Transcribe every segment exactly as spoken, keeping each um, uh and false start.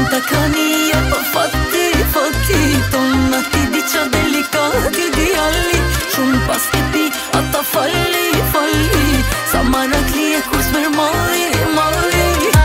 Vonta kanija po fatti, fatti Tonna ti di qa delikati djalli Shumë pas ke pi, ata falli, falli Sa marak li e kur s'mer malli, malli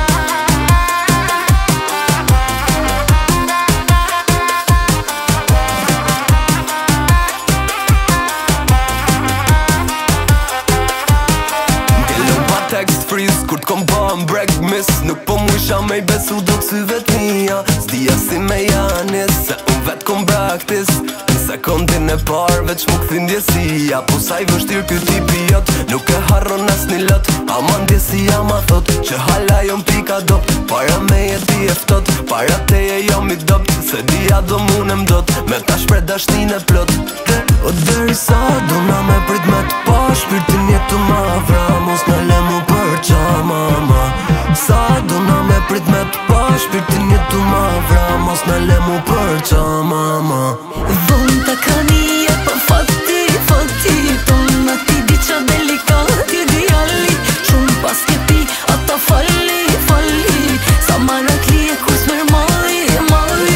Text freeze, kur t'kom pa m'brek miss Nuk po mu isha me i besu do t'syve t'mija S'dija si me janis, se unë vet kom braktis Në sekundin e par, veç mu këthin djesia Po sa i vështir kjo tipi jot, nuk e harron as një lot Aman djesia ma thot, që hala jom pika dop Para me e ti eftot, para teje jom i dopt Se dija do munem dot, me ta shpre dashtin e plot O deri sa, do na me prit me t'pa Shpirtin jetu ma vra, mos në le mu për qa mama Sa do na me prit me t'pa Shpirtin jetu ma vra, mos në le mu për qa mama Vonta kanija po fatti, fatti Tonna ti di qa delikati djalli Shumë pas ke pi, ata falli, falli Sa marak li e kur s'mer malli, malli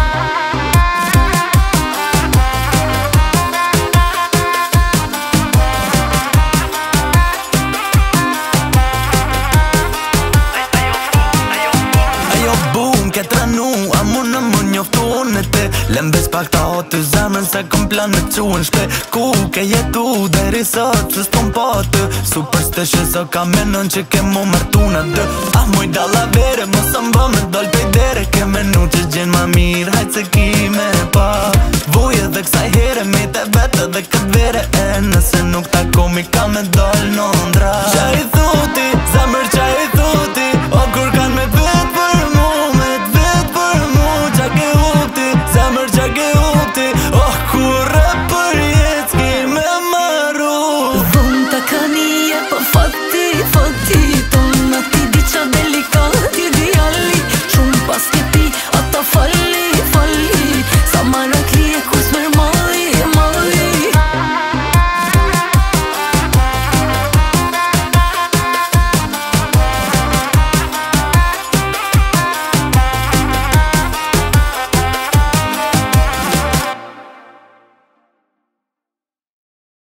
Ke tranu, a mu në më njoftu në te Lembes pak ta o të zemrën se kom plan me quen shpe Ku ke jetu deri sot se s'tom po të Superstitious o ka menon që ke mu mërtu në dë Ah muj dalla vere, mos së mba me doll pej dere Ke menu që gjenë ma mirë, hajt se ki me pa Vuje dhe kësaj here, me te vete dhe këtë vere E nëse nuk ta komi ka me doll në ndra Qa i thuti, zemrë qa i thuti O kur kan me vet për mu Qa ke upti, zemër qa ke